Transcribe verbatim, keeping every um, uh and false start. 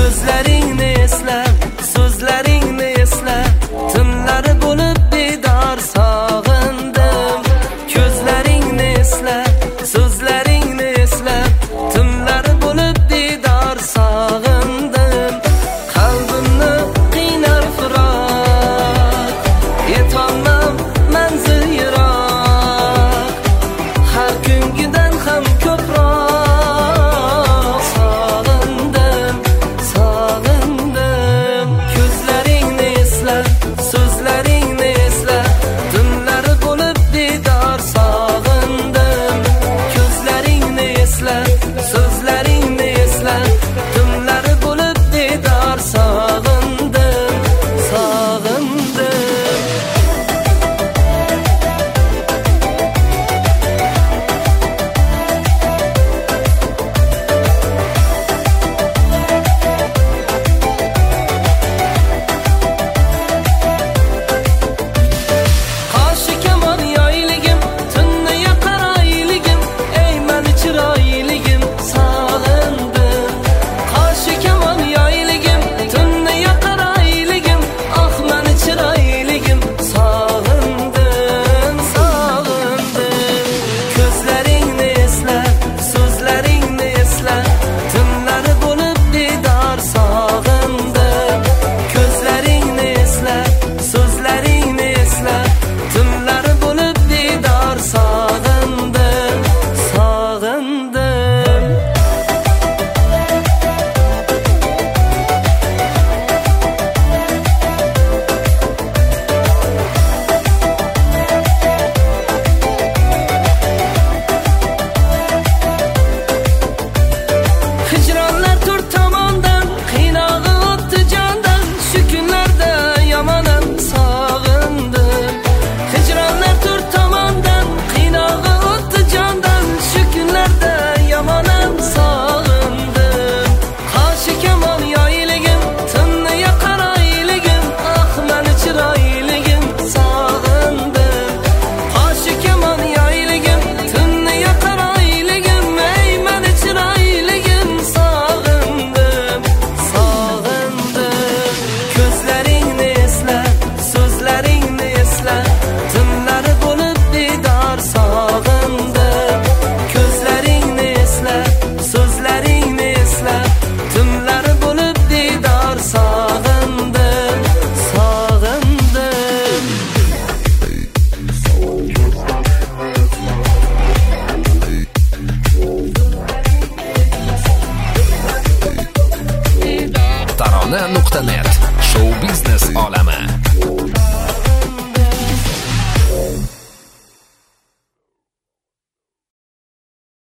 ko'zlaringni eslab, so'zlaringni eslab, tunlari bo'lib bedor sog'indim. Ko'zlaringni eslab, so'zlaringni eslab, tunlari bo'lib bedor sog'indim. Qalbimni qiynar firoq, yetolmam manzil yiroq, har kungidan ham ko'proq sog'indim, sog'indim. Ko'zlaringni eslab, so'zlaringni eslab, tunlari bo'lib bedor sog'indim. Ko'zlaringni eslab, so'zlaringni eslab, tunlari bo'lib bedor sog'indim, sog'indim. Qoshi kamon yoyligim, tunni yoqar oyligim, ey mani chiroyligim, sog'indim. Qoshi kamon yoyligim, tunni yoqar oyligim, oh mani chiroyligim, sog'indim, sog'indim. Ko'zlaringni eslab, so'zlaringni eslab, tunlari bo'lib bedor sog'indim. Ko'zlaringni eslab, so'zlaringni eslab, tunlari bo'lib bedor sog'indim, sog'indim. Hijronlar tur tomondan, qiynog'i o'tdi jondan, shu kunlarda yomonam sog'indim. Hijronlar tur tomondan, qiynog'i o'tdi jondan, shu kunlarda yomonam sog'indim. Qoshi kamon yoyligim, tunni yoqar oyligim, oh mani chiroyligim, sog'indim. Qoshi kamon yoyligim, tunni yoqar oyligim, ey mani chiroyligim, sog'indim, sog'indim. Ko'zlaringni eslab, so'zlaringni eslab, tunlari bo'lib bedor sog'indim. Ko'zlaringni eslab, so'zlaringni eslab, tunlari bo'lib bedor sog'indim, sog'indim. tarona nuqta net shou biznes olami.